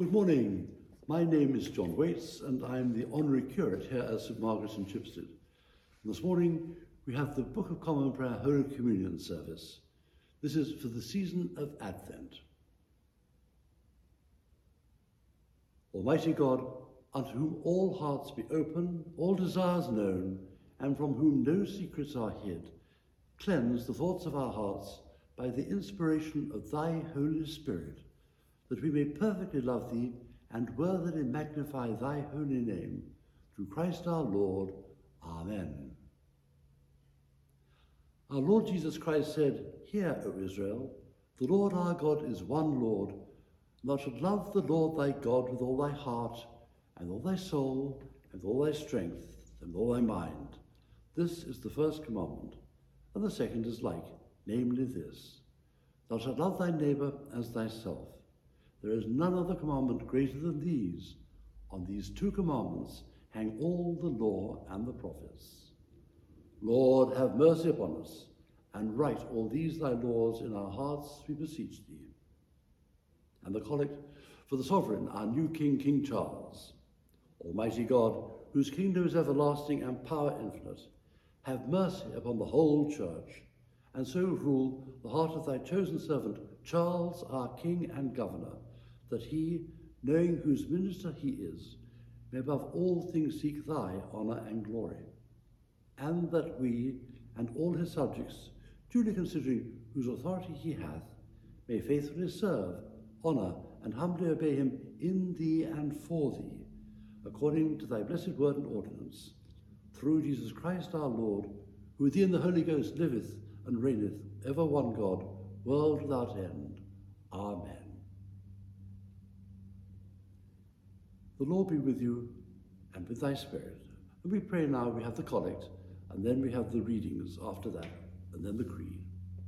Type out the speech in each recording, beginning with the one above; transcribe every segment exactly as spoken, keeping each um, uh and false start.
Good morning. My name is John Waits and I'm the Honorary Curate here at St Margaret's in Chipstead. And this morning we have the Book of Common Prayer Holy Communion service. This is for the season of Advent. Almighty God, unto whom all hearts be open, all desires known, and from whom no secrets are hid, cleanse the thoughts of our hearts by the inspiration of thy Holy Spirit, that we may perfectly love thee and worthily magnify thy holy name, through Christ our Lord. Amen. Our Lord Jesus Christ said, Hear, O Israel, the Lord our God is one Lord, and thou shalt love the Lord thy God with all thy heart, and all thy soul, and all thy strength, and all thy mind. This is the first commandment, and the second is like, namely this, Thou shalt love thy neighbour as thyself. There is none other commandment greater than these. On these two commandments hang all the law and the prophets. Lord, have mercy upon us, and write all these thy laws in our hearts, we beseech thee. And the collect for the sovereign, our new King, King Charles. Almighty God, whose kingdom is everlasting and power infinite, have mercy upon the whole church, and so rule the heart of thy chosen servant, Charles, our King and Governor, that he, knowing whose minister he is, may above all things seek thy honour and glory, and that we and all his subjects, duly considering whose authority he hath, may faithfully serve, honour, and humbly obey him in thee and for thee, according to thy blessed word and ordinance, through Jesus Christ our Lord, who with thee and the Holy Ghost liveth and reigneth, ever one God, world without end. Amen. The Lord be with you and with thy spirit. And we pray now, we have the collect, and then we have the readings after that, and then the creed.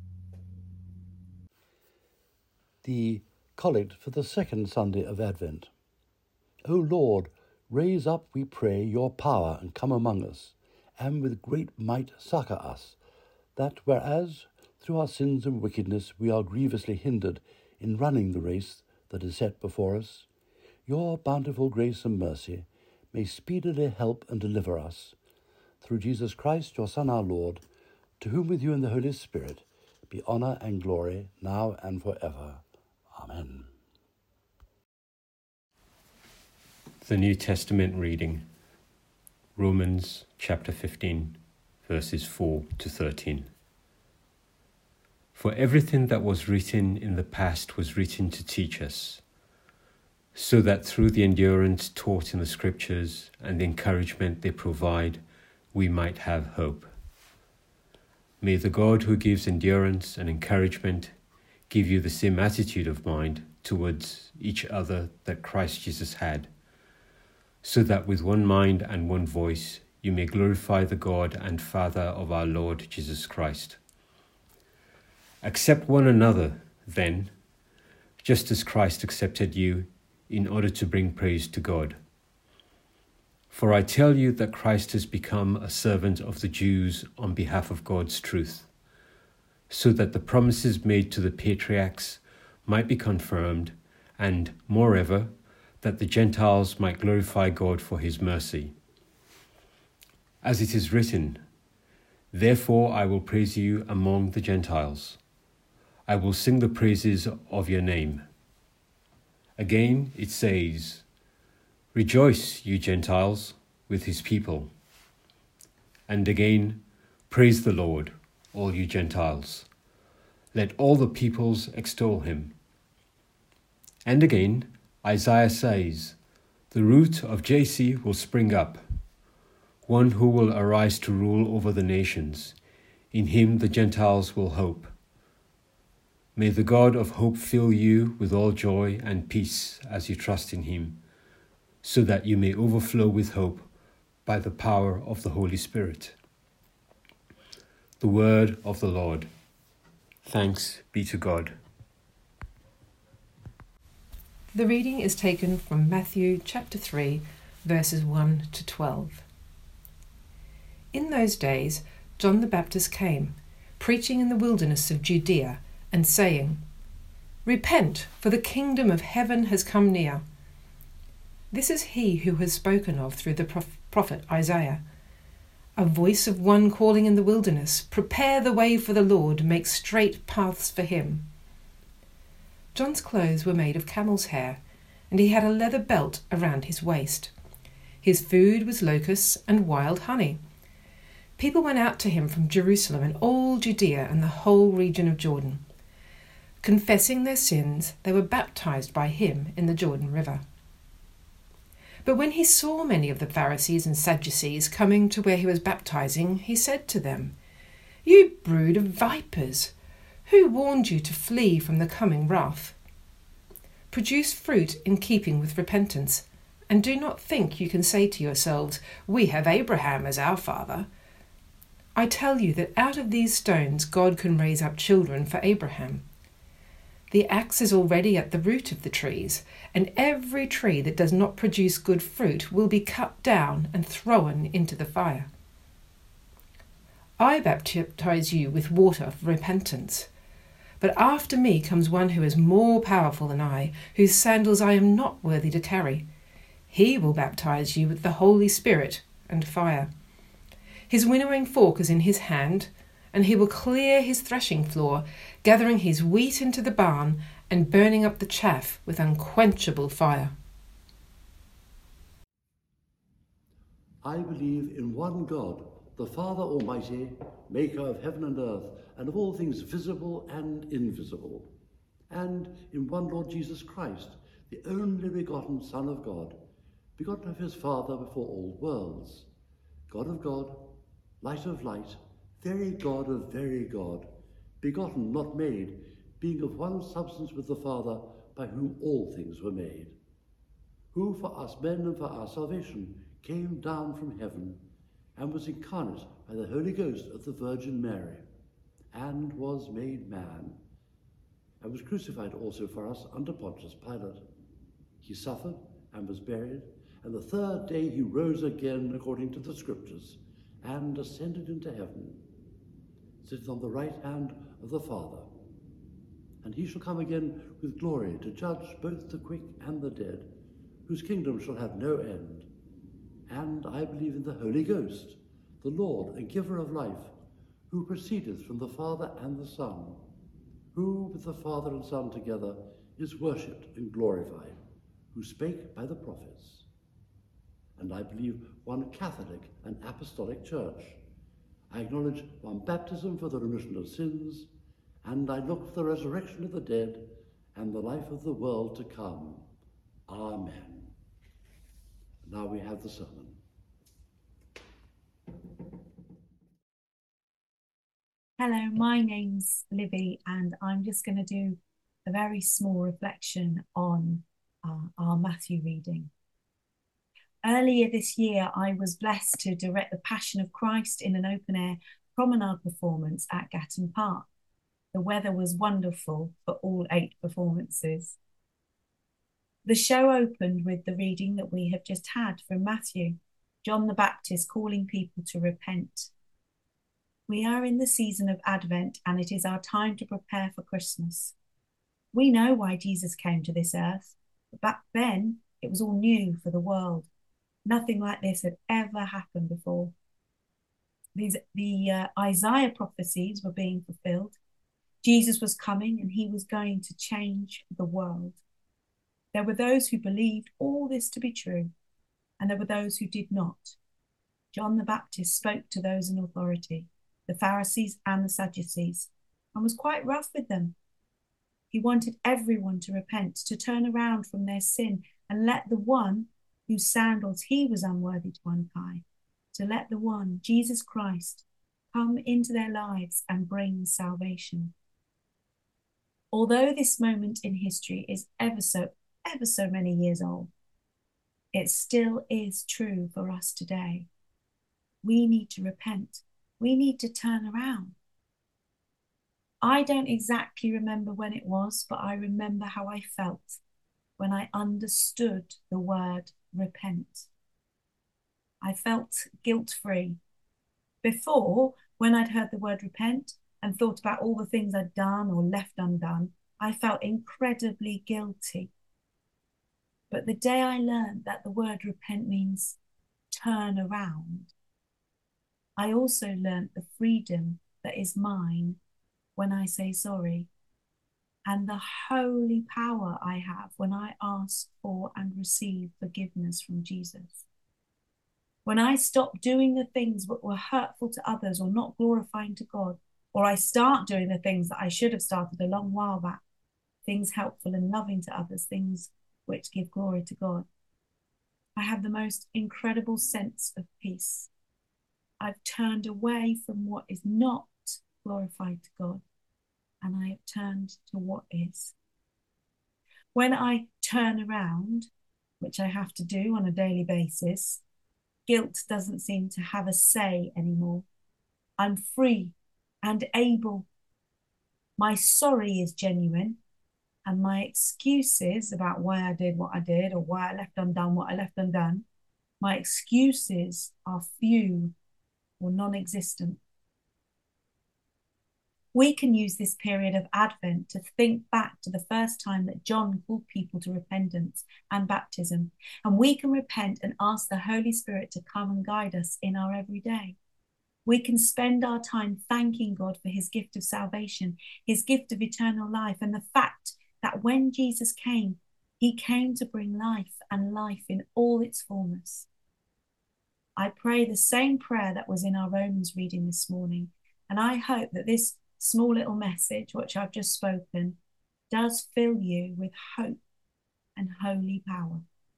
The collect for the second Sunday of Advent. O Lord, raise up, we pray, your power and come among us, and with great might succour us, that whereas through our sins and wickedness we are grievously hindered in running the race that is set before us, your bountiful grace and mercy may speedily help and deliver us. Through Jesus Christ, your Son, our Lord, to whom with you and the Holy Spirit be honour and glory, now and for ever. Amen. The New Testament reading, Romans chapter fifteen, verses four to thirteen. For everything that was written in the past was written to teach us, so that through the endurance taught in the Scriptures and the encouragement they provide, we might have hope. May the God who gives endurance and encouragement give you the same attitude of mind towards each other that Christ Jesus had, so that with one mind and one voice you may glorify the God and Father of our Lord Jesus Christ. Accept one another, then, just as Christ accepted you, in order to bring praise to God. For I tell you that Christ has become a servant of the Jews on behalf of God's truth, so that the promises made to the patriarchs might be confirmed, and, moreover, that the Gentiles might glorify God for his mercy. As it is written, Therefore I will praise you among the Gentiles. I will sing the praises of your name. Again it says, Rejoice, you Gentiles, with his people. And again, praise the Lord, all you Gentiles. Let all the peoples extol him. And again, Isaiah says, The root of Jesse will spring up, one who will arise to rule over the nations. In him the Gentiles will hope. May the God of hope fill you with all joy and peace as you trust in him, so that you may overflow with hope by the power of the Holy Spirit. The word of the Lord. Thanks be to God. The reading is taken from Matthew chapter three, verses one to twelve. In those days, John the Baptist came, preaching in the wilderness of Judea, and saying, Repent, for the kingdom of heaven has come near. This is he who has spoken of through the prophet Isaiah. A voice of one calling in the wilderness, prepare the way for the Lord, make straight paths for him. John's clothes were made of camel's hair, and he had a leather belt around his waist. His food was locusts and wild honey. People went out to him from Jerusalem and all Judea and the whole region of Jordan. Confessing their sins, they were baptized by him in the Jordan River. But when he saw many of the Pharisees and Sadducees coming to where he was baptizing, he said to them, "You brood of vipers, who warned you to flee from the coming wrath? Produce fruit in keeping with repentance, and do not think you can say to yourselves, 'We have Abraham as our father.' I tell you that out of these stones God can raise up children for Abraham. The axe is already at the root of the trees, and every tree that does not produce good fruit will be cut down and thrown into the fire. I baptize you with water for repentance, but after me comes one who is more powerful than I, whose sandals I am not worthy to carry. He will baptize you with the Holy Spirit and fire. His winnowing fork is in his hand, and he will clear his threshing floor, gathering his wheat into the barn and burning up the chaff with unquenchable fire." I believe in one God, the Father Almighty, maker of heaven and earth, and of all things visible and invisible, and in one Lord Jesus Christ, the only begotten Son of God, begotten of his Father before all worlds, God of God, light of light, very God of very God, begotten, not made, being of one substance with the Father, by whom all things were made, who for us men and for our salvation came down from heaven, and was incarnate by the Holy Ghost of the Virgin Mary, and was made man, and was crucified also for us under Pontius Pilate. He suffered and was buried, and the third day he rose again according to the Scriptures, and ascended into heaven, sitting on the right hand of the Father. And he shall come again with glory to judge both the quick and the dead, whose kingdom shall have no end. And I believe in the Holy Ghost, the Lord and giver of life, who proceedeth from the Father and the Son, who with the Father and Son together is worshipped and glorified, who spake by the prophets. And I believe one Catholic and Apostolic Church. I acknowledge one baptism for the remission of sins, and I look for the resurrection of the dead and the life of the world to come. Amen. Now we have the sermon. Hello, my name's Livy, and I'm just going to do a very small reflection on uh, our Matthew reading. Earlier this year, I was blessed to direct the Passion of Christ in an open-air promenade performance at Gatton Park. The weather was wonderful for all eight performances. The show opened with the reading that we have just had from Matthew, John the Baptist calling people to repent. We are in the season of Advent, and it is our time to prepare for Christmas. We know why Jesus came to this earth, but back then it was all new for the world. Nothing like this had ever happened before. These, the uh, Isaiah prophecies were being fulfilled. Jesus was coming, and he was going to change the world. There were those who believed all this to be true, and there were those who did not. John the Baptist spoke to those in authority, the Pharisees and the Sadducees, and was quite rough with them. He wanted everyone to repent, to turn around from their sin, and let the one whose sandals he was unworthy to untie, to let the one, Jesus Christ, come into their lives and bring salvation. Although this moment in history is ever so, ever so many years old, it still is true for us today. We need to repent. We need to turn around. I don't exactly remember when it was, but I remember how I felt when I understood the word repent. I felt guilt-free. Before, when I'd heard the word repent and thought about all the things I'd done or left undone, I felt incredibly guilty. But the day I learned that the word repent means turn around, I also learned the freedom that is mine when I say sorry, and the holy power I have when I ask for and receive forgiveness from Jesus. When I stop doing the things that were hurtful to others or not glorifying to God, or I start doing the things that I should have started a long while back, things helpful and loving to others, things which give glory to God, I have the most incredible sense of peace. I've turned away from what is not glorified to God, and I have turned to what is. When I turn around, which I have to do on a daily basis, guilt doesn't seem to have a say anymore. I'm free and able. My sorry is genuine, and my excuses about why I did what I did or why I left undone what I left undone, my excuses are few or non-existent. We can use this period of Advent to think back to the first time that John called people to repentance and baptism, and we can repent and ask the Holy Spirit to come and guide us in our everyday. We can spend our time thanking God for his gift of salvation, his gift of eternal life, and the fact that when Jesus came, he came to bring life and life in all its fullness. I pray the same prayer that was in our Romans reading this morning, and I hope that this small little message, which I've just spoken, does fill you with hope and holy power.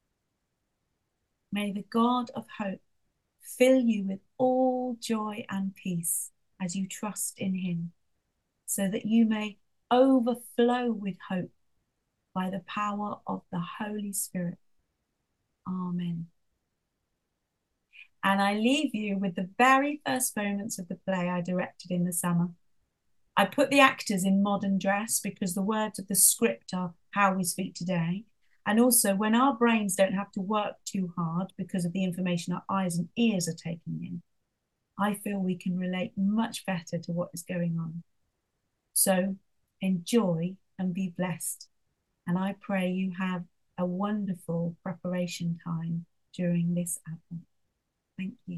May the God of hope fill you with all joy and peace as you trust in him, so that you may overflow with hope by the power of the Holy Spirit. Amen. And I leave you with the very first moments of the play I directed in the summer. I put the actors in modern dress because the words of the script are how we speak today. And also when our brains don't have to work too hard because of the information our eyes and ears are taking in, I feel we can relate much better to what is going on. So enjoy and be blessed. And I pray you have a wonderful preparation time during this Advent. Thank you.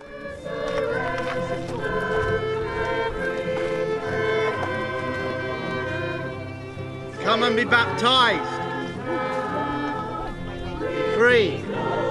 Come and be baptized. Free.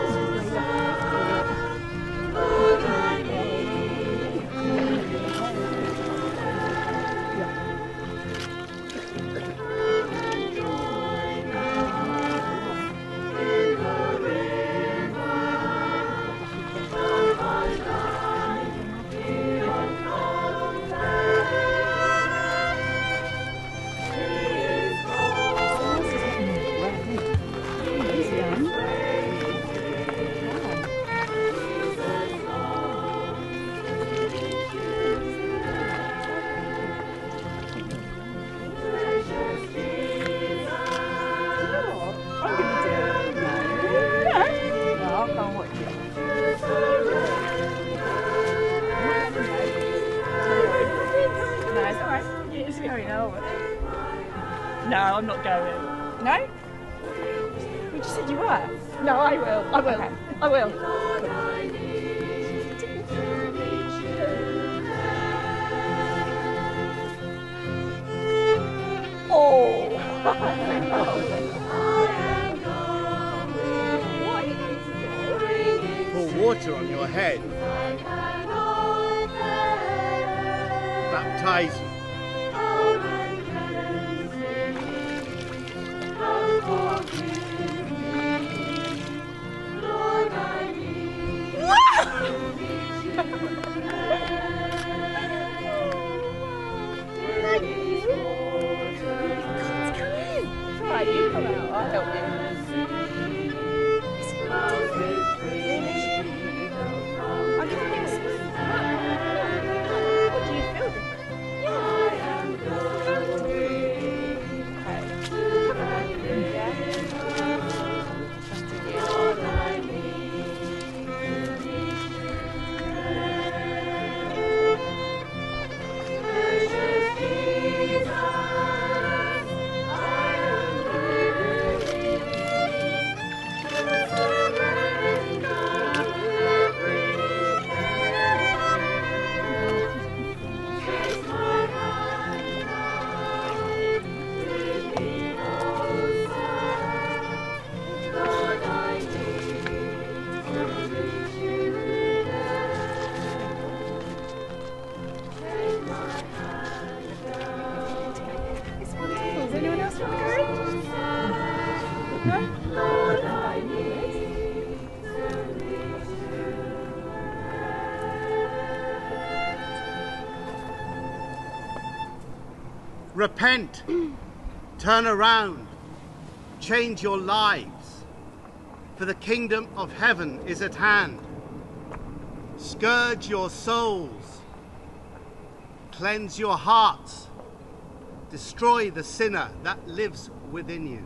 No, I'm not going. No? You just said you were. No, I will. I will. Okay. I will. Oh. Pour water on your head. Baptize you. Right, you come out. I'll help you. What do you feel different? Repent. Turn around. Change your lives. For the kingdom of heaven is at hand. Scourge your souls. Cleanse your hearts. Destroy the sinner that lives within you.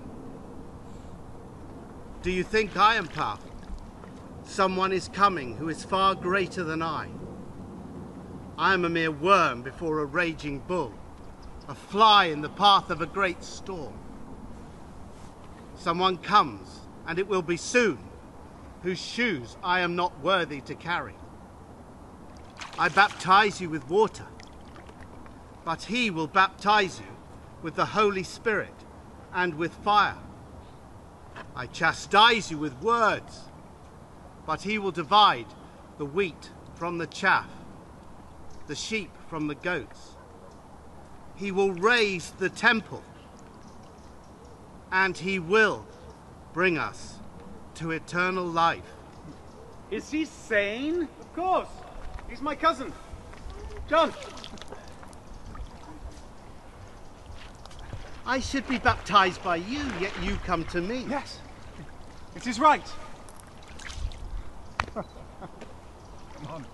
Do you think I am powerful? Someone is coming who is far greater than I. I am a mere worm before a raging bull, a fly in the path of a great storm. Someone comes, and it will be soon, whose shoes I am not worthy to carry. I baptize you with water, but he will baptize you with the Holy Spirit and with fire. I chastise you with words, but he will divide the wheat from the chaff, the sheep from the goats. He will raise the temple, and he will bring us to eternal life. Is he sane? Of course. He's my cousin. John. I should be baptized by you, yet you come to me. Yes, it is right. Come on.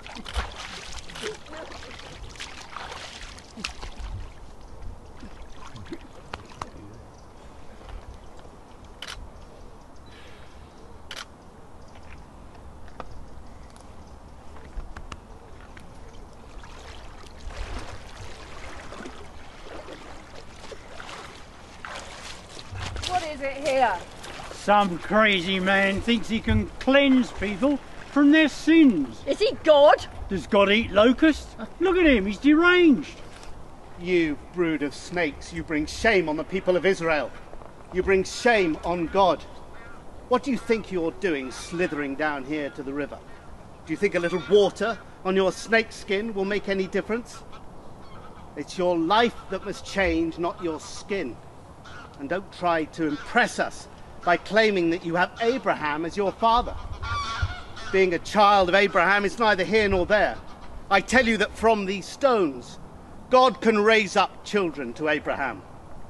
What is it here? Some crazy man thinks he can cleanse people from their sins. Is he God? Does God eat locusts? Look at him, he's deranged. You brood of snakes, you bring shame on the people of Israel. You bring shame on God. What do you think you're doing slithering down here to the river? Do you think a little water on your snake skin will make any difference? It's your life that must change, not your skin. And don't try to impress us by claiming that you have Abraham as your father. Being a child of Abraham is neither here nor there. I tell you that from these stones, God can raise up children to Abraham.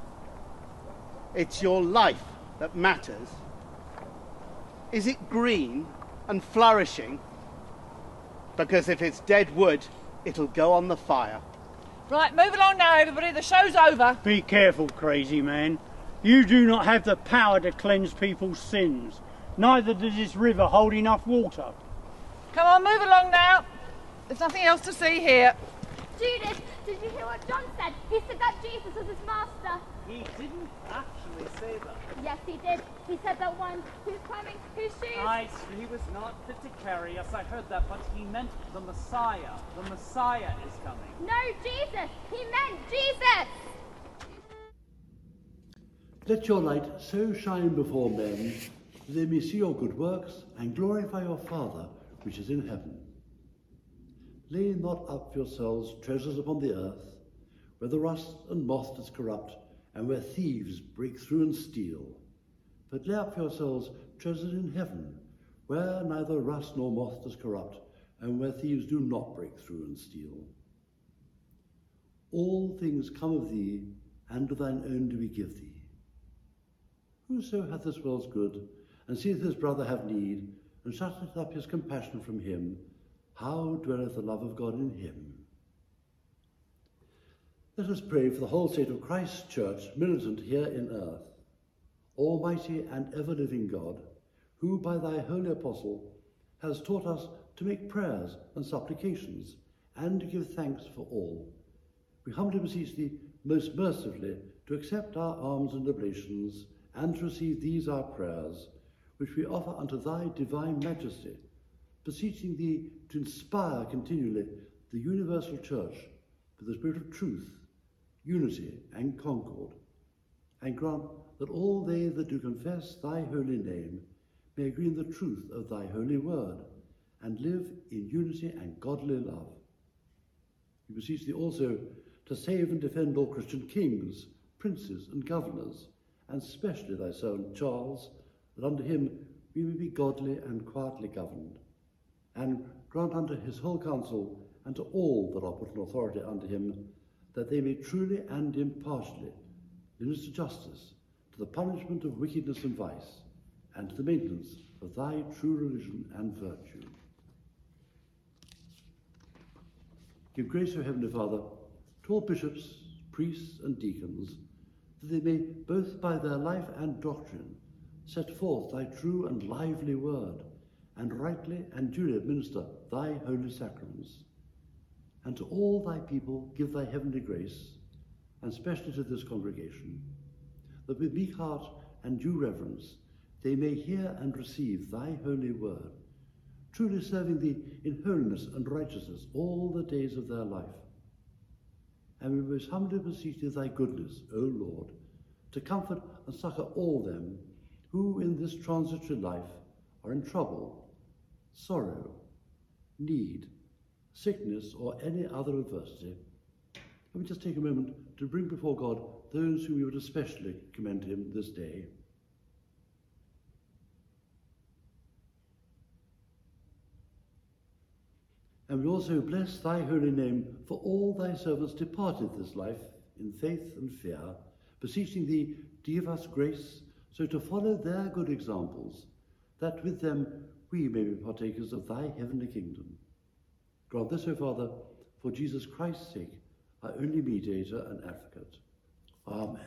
It's your life that matters. Is it green and flourishing? Because if it's dead wood, it'll go on the fire. Right, move along now, everybody. The show's over. Be careful, crazy man. You do not have the power to cleanse people's sins. Neither does this river hold enough water. Come on, move along now. There's nothing else to see here. Judas, did you hear what John said? He said that Jesus was his master. He didn't actually say that. Yes, he did. He said that one who's climbing whose shoes. I, he was not fit to carry. Yes, I heard that, but he meant the Messiah. The Messiah is coming. No, Jesus. He meant Jesus. Let your light so shine before men that they may see your good works and glorify your Father which is in heaven. Lay not up for yourselves treasures upon the earth, where the rust and moth does corrupt, and where thieves break through and steal. But lay up for yourselves treasures in heaven, where neither rust nor moth does corrupt, and where thieves do not break through and steal. All things come of thee, and to thine own do we give thee. Whoso hath this world's good, and seeth his brother have need, and shutteth up his compassion from him, how dwelleth the love of God in him? Let us pray for the whole state of Christ's church militant here in earth. Almighty and ever-living God, who by thy holy apostle has taught us to make prayers and supplications, and to give thanks for all, we humbly beseech thee most mercifully to accept our alms and oblations, and to receive these our prayers, which we offer unto thy divine majesty, beseeching thee to inspire continually the universal church with the spirit of truth, unity, and concord, and grant that all they that do confess thy holy name may agree in the truth of thy holy word, and live in unity and godly love. We beseech thee also to save and defend all Christian kings, princes, and governors, and specially thy servant Charles, that under him we may be godly and quietly governed, and grant unto his whole council and to all that are put in authority under him that they may truly and impartially minister justice to the punishment of wickedness and vice, and to the maintenance of thy true religion and virtue. Give grace, O Heavenly Father, to all bishops, priests, and deacons, that they may, both by their life and doctrine, set forth thy true and lively word, and rightly and duly administer thy holy sacraments. And to all thy people give thy heavenly grace, and especially to this congregation, that with meek heart and due reverence they may hear and receive thy holy word, truly serving thee in holiness and righteousness all the days of their life. And we most humbly beseech thee thy goodness, O Lord, to comfort and succour all them who in this transitory life are in trouble, sorrow, need, sickness, or any other adversity. Let me just take a moment to bring before God those whom we would especially commend him this day. And we also bless thy holy name for all thy servants departed this life in faith and fear, beseeching thee to give us grace so to follow their good examples, that with them we may be partakers of thy heavenly kingdom. Grant this, O Father, for Jesus Christ's sake, our only mediator and advocate. Amen.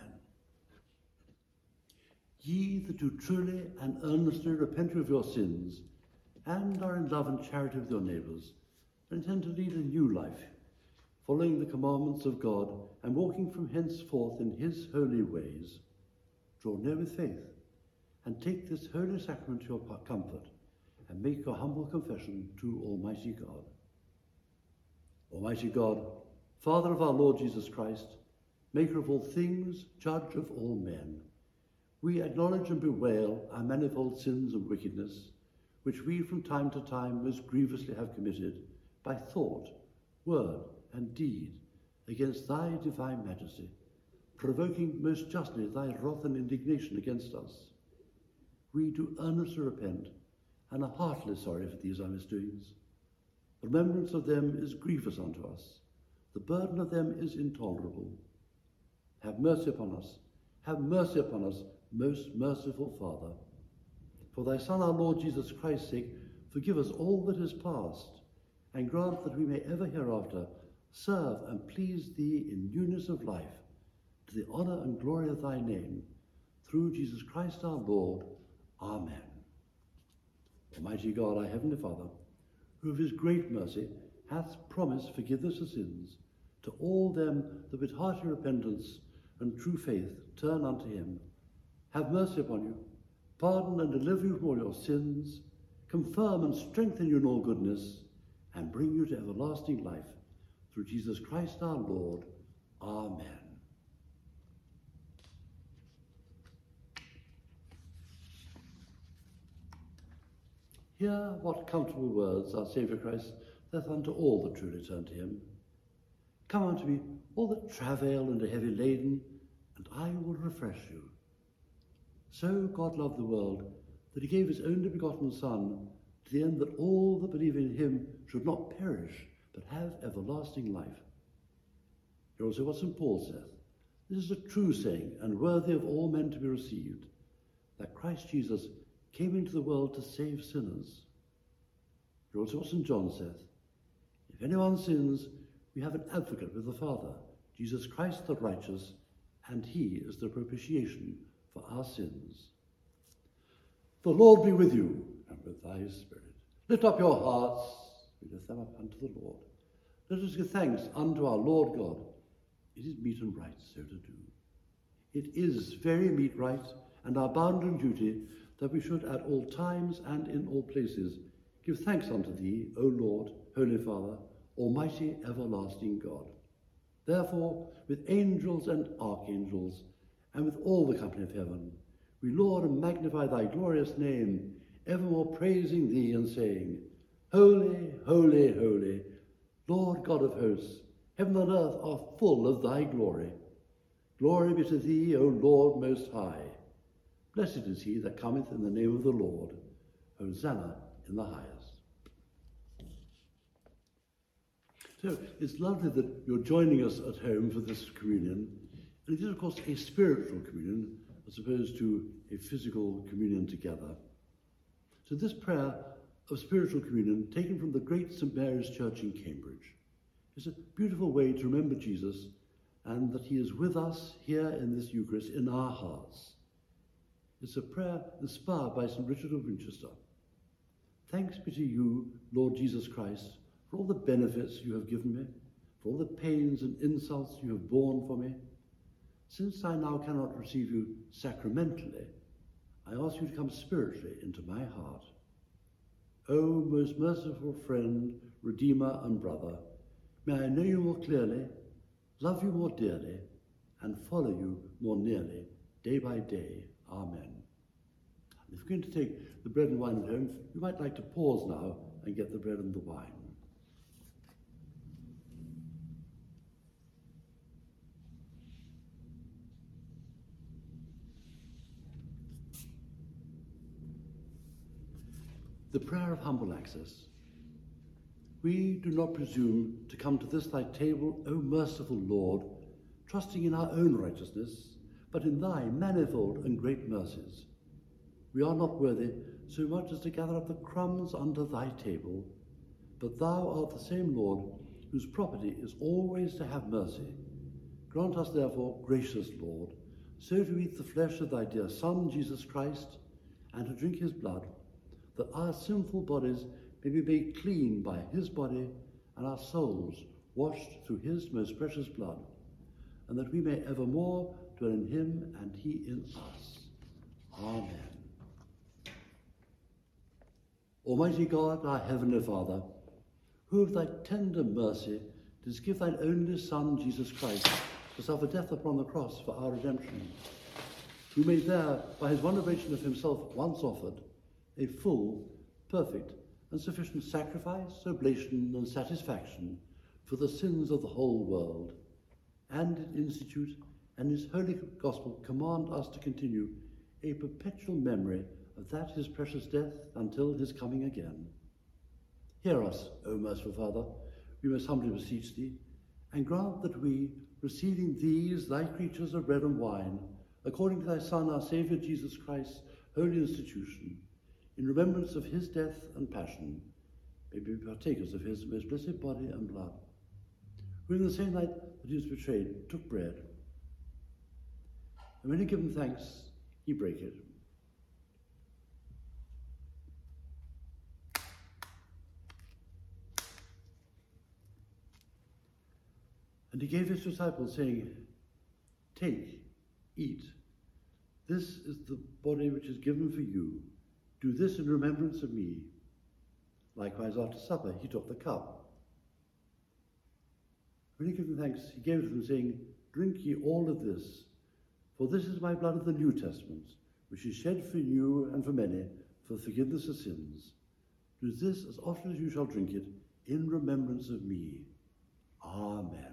Ye that do truly and earnestly repent of your sins, and are in love and charity with your neighbours, and intend to lead a new life, following the commandments of God, and walking from henceforth in his holy ways, draw near with faith, and take this holy sacrament to your comfort, and make your humble confession to Almighty God. Almighty God, Father of our Lord Jesus Christ, maker of all things, judge of all men, we acknowledge and bewail our manifold sins and wickedness, which we from time to time most grievously have committed by thought, word, and deed against thy divine majesty, provoking most justly thy wrath and indignation against us. We do earnestly repent and are heartily sorry for these our misdoings. The remembrance of them is grievous unto us. The burden of them is intolerable. Have mercy upon us. Have mercy upon us, most merciful Father. For thy Son, our Lord Jesus Christ's sake, forgive us all that is past, and grant that we may ever hereafter serve and please thee in newness of life, to the honour and glory of thy name, through Jesus Christ our Lord. Amen. Almighty God, our heavenly Father, who of his great mercy hath promised forgiveness of sins to all them that with hearty repentance and true faith turn unto him, have mercy upon you, pardon and deliver you from all your sins, confirm and strengthen you in all goodness, and bring you to everlasting life, through Jesus Christ our Lord. Amen. Hear what comfortable words our Saviour Christ saith unto all that truly turn to him. Come unto me, all that travail and are heavy laden, and I will refresh you. So God loved the world, that he gave his only begotten Son, to the end that all that believe in him should not perish, but have everlasting life. Hear also what Saint Paul saith. This is a true saying, and worthy of all men to be received, that Christ Jesus came into the world to save sinners. Hear also what Saint John saith. If anyone sins, we have an advocate with the Father, Jesus Christ the righteous, and he is the propitiation for our sins. The Lord be with you, and with thy spirit. Lift up your hearts, we lift them up unto the Lord. Let us give thanks unto our Lord God. It is meet and right so to do. It is very meet, right, and our bounden duty, that we should at all times and in all places give thanks unto thee, O Lord, Holy Father, Almighty everlasting God. Therefore, with angels and archangels, and with all the company of heaven, we laud and magnify thy glorious name, evermore praising thee and saying, Holy, holy, holy, Lord God of hosts, heaven and earth are full of thy glory. Glory be to thee, O Lord most high. Blessed is he that cometh in the name of the Lord. Hosanna in the highest. So it's lovely that you're joining us at home for this communion. And it is, of course, a spiritual communion as opposed to a physical communion together. So this prayer of spiritual communion, taken from the great Saint Mary's Church in Cambridge, is a beautiful way to remember Jesus and that he is with us here in this Eucharist in our hearts. It's a prayer inspired by Saint Richard of Winchester. Thanks be to you, Lord Jesus Christ, for all the benefits you have given me, for all the pains and insults you have borne for me. Since I now cannot receive you sacramentally, I ask you to come spiritually into my heart. O most merciful friend, Redeemer and brother, may I know you more clearly, love you more dearly, and follow you more nearly, day by day. Amen. And if you're going to take the bread and wine at home, you might like to pause now and get the bread and the wine. The prayer of humble access. We do not presume to come to this thy table, O merciful Lord, trusting in our own righteousness, but in thy manifold and great mercies. We are not worthy so much as to gather up the crumbs under thy table, but thou art the same Lord, whose property is always to have mercy. Grant us therefore, gracious Lord, so to eat the flesh of thy dear Son, Jesus Christ, and to drink his blood, that our sinful bodies may be made clean by his body, and our souls washed through his most precious blood, and that we may evermore dwell in him and he in us. Amen. Almighty God, our heavenly Father, who of thy tender mercy didst give thine only Son, Jesus Christ, to suffer death upon the cross for our redemption, who made there, by his one oblation of himself once offered, a full, perfect, and sufficient sacrifice, oblation, and satisfaction for the sins of the whole world, and did institute and his holy gospel command us to continue a perpetual memory of that his precious death until his coming again. Hear us, O merciful Father, we most humbly beseech thee, and grant that we, receiving these thy creatures of bread and wine, according to thy Son, our Saviour Jesus Christ's holy institution, in remembrance of his death and passion, may be partakers of his most blessed body and blood, who in the same night that he was betrayed took bread, and when he had given thanks, he brake it. And he gave his disciples, saying, Take, eat. This is the body which is given for you. Do this in remembrance of me. Likewise, after supper, he took the cup. When he gave them thanks, he gave it to them, saying, Drink ye all of this, for this is my blood of the New Testament, which is shed for you and for many for the forgiveness of sins. Do this as often as you shall drink it, in remembrance of me. Amen.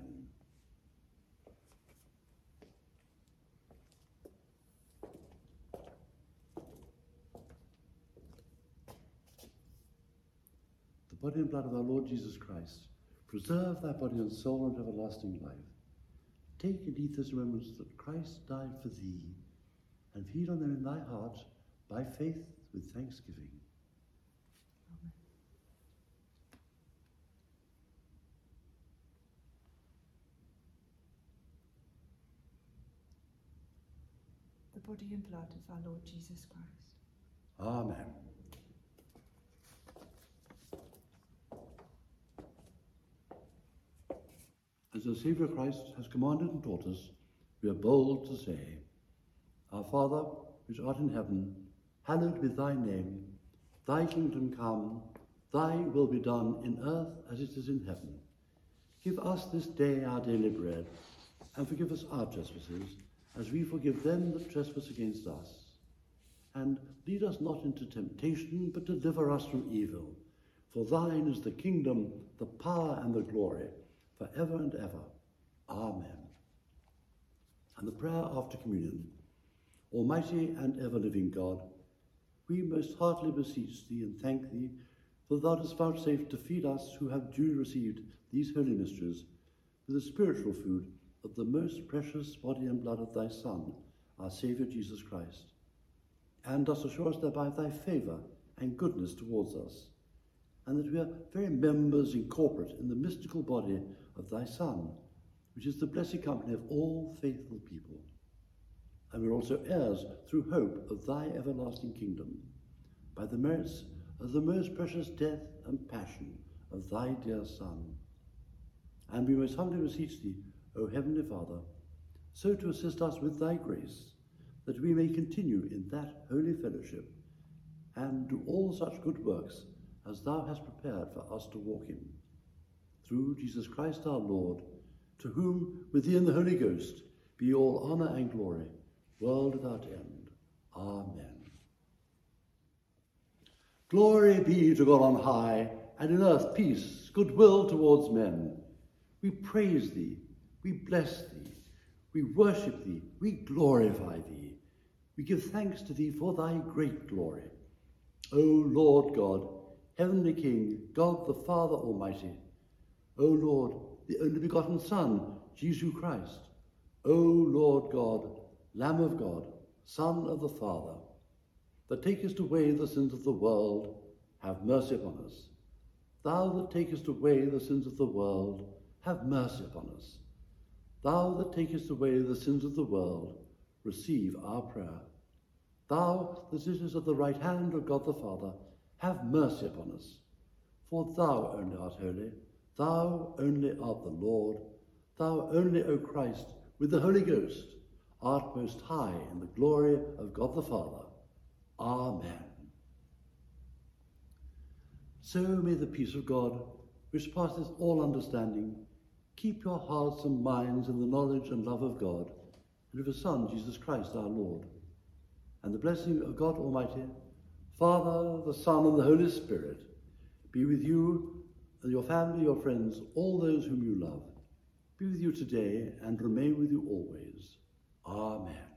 Body and blood of our Lord Jesus Christ, preserve thy body and soul unto everlasting life. Take and eat this remembrance that Christ died for thee, and feed on them in thy heart by faith with thanksgiving. Amen. The body and blood of our Lord Jesus Christ. Amen. As the Saviour Christ has commanded and taught us, we are bold to say, Our Father, which art in heaven, hallowed be thy name. Thy kingdom come, thy will be done in earth as it is in heaven. Give us this day our daily bread, and forgive us our trespasses, as we forgive them that trespass against us. And lead us not into temptation, but deliver us from evil. For thine is the kingdom, the power, and the glory, for ever and ever. Amen. And the prayer after communion. Almighty and ever-living God, we most heartily beseech thee and thank thee for thou dost vouchsafe to feed us who have duly received these holy mysteries with the spiritual food of the most precious body and blood of thy Son, our Saviour Jesus Christ, and dost assure us thereby of thy favour and goodness towards us, and that we are very members incorporate in the mystical body of thy Son, which is the blessed company of all faithful people. And we are also heirs through hope of thy everlasting kingdom, by the merits of the most precious death and passion of thy dear Son. And we most humbly beseech thee, O Heavenly Father, so to assist us with thy grace, that we may continue in that holy fellowship, and do all such good works as thou hast prepared for us to walk in. Through Jesus Christ our Lord, to whom, with thee and the Holy Ghost, be all honour and glory, world without end. Amen. Glory be to God on high, and in earth peace, goodwill towards men. We praise thee, we bless thee, we worship thee, we glorify thee. We give thanks to thee for thy great glory. O Lord God, heavenly King, God the Father Almighty, O Lord, the only begotten Son, Jesus Christ, O Lord God, Lamb of God, Son of the Father, that takest away the sins of the world, have mercy upon us. Thou that takest away the sins of the world, have mercy upon us. Thou that takest away the sins of the world, receive our prayer. Thou that sittest at the right hand of God the Father, have mercy upon us. For thou only art holy, thou only art the Lord, thou only, O Christ, with the Holy Ghost, art most high in the glory of God the Father. Amen. So may the peace of God, which passeth all understanding, keep your hearts and minds in the knowledge and love of God, and of his Son, Jesus Christ our Lord. And the blessing of God Almighty, Father, the Son, and the Holy Spirit, be with you and your family, your friends, all those whom you love. Be with you today and remain with you always. Amen.